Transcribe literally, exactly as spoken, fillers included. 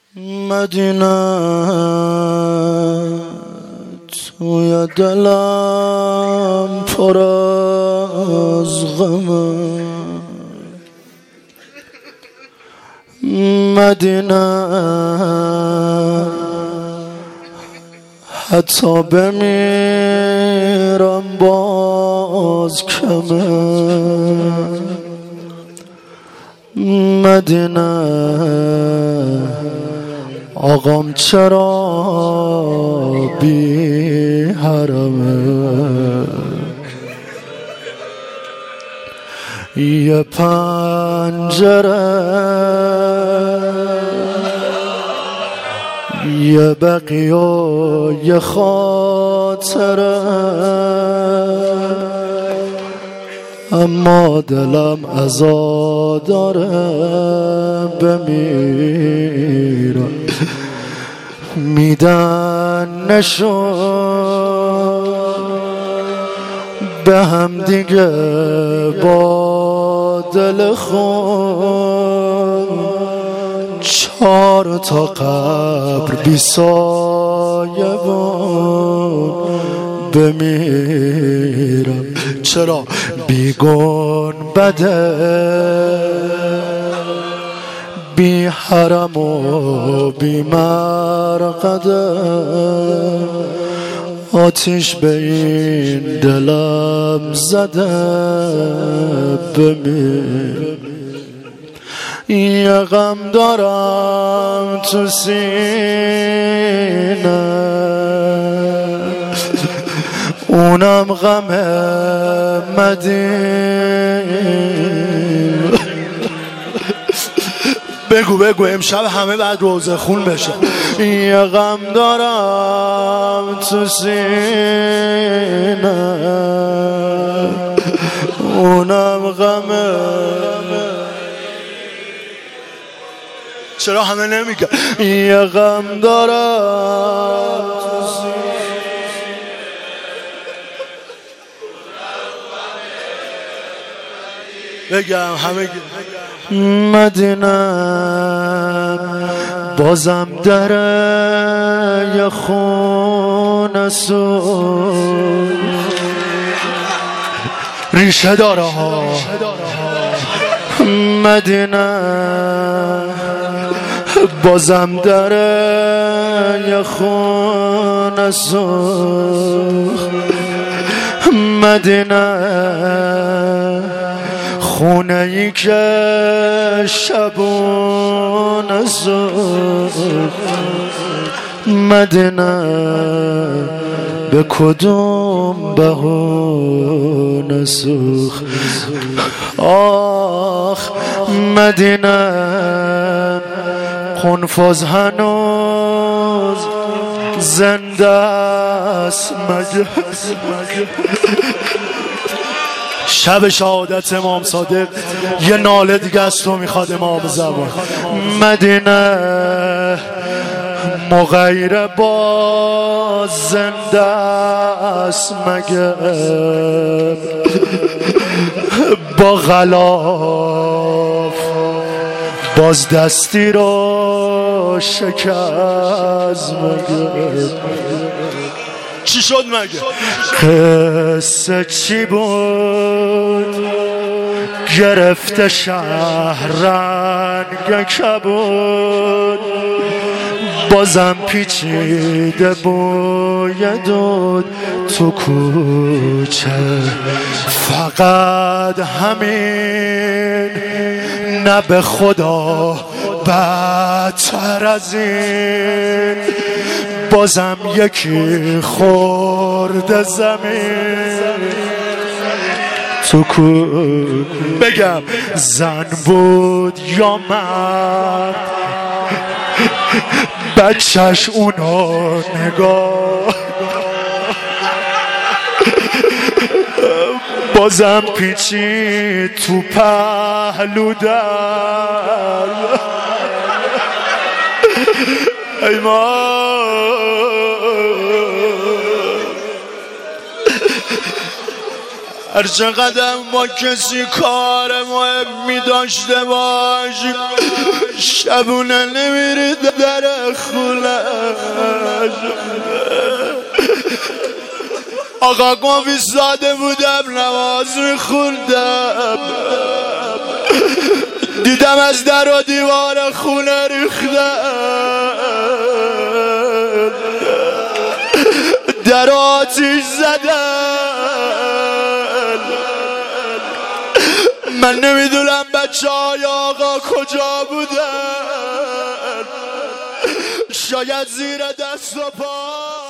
مدینه توی دلم پر از غمه، مدینه حتی بمیرم باز کمه، مدینه آقام چرا بی حرمه، یه پنجره یه بقیه و یه خاطره، اما دلم عزا داره بمیرم، میدن نشون به هم دیگه با دل خون، چهار تا قبر بی سایه بود بمیرم، چرا بیگون بده بی حرم و بی مرقده، آتیش به این دلم زده بمیر، یه غم دارم تو سینه اونم غم مدینه. بگو بگو امشب همه بعد روزه خون بشه. یه غم دارم تو سینه اونم غم، چرا همه نمیگه یه غم دارم تو سینه. بگم همه مدینه بازم داره یه خونه سو ریشه داره ها، مدینه بازم داره یه خونه سو، مدینه خونه ای که شبون زود، مدینه به کدوم بهونه سوخت، آخ مدینه قنفذ هنوز زنده است مگه. شب شهادت امام صادق یه ناله دیگه از تو میخواد امام زمان، مدینه مغیر باز زنده است مگه، با غلاف باز دستی رو شکست مگه. چی شد مگه؟ قصه چی بود؟ گرفته شهر رنگ کبود، بازم پیچیده بوی دود تو کوچه، فقط همین نه به خدا بدتر از این، بازم یکی خورده زمین تو کو. بگم زن بود یا مرد بچهش اونو نگاه، بازم پیچی تو پهلو در، ای ما هر چقدر ما کسی کارمون مهمی داشته باش شبونه نمیری در خونش. آقا گفت ساده بودم نماز میخوندم دیدم از در و دیوار خونه ریختن در آتیش زدن. من نمیدونم بچه های آقا کجا بودن، شاید زیر دست و پا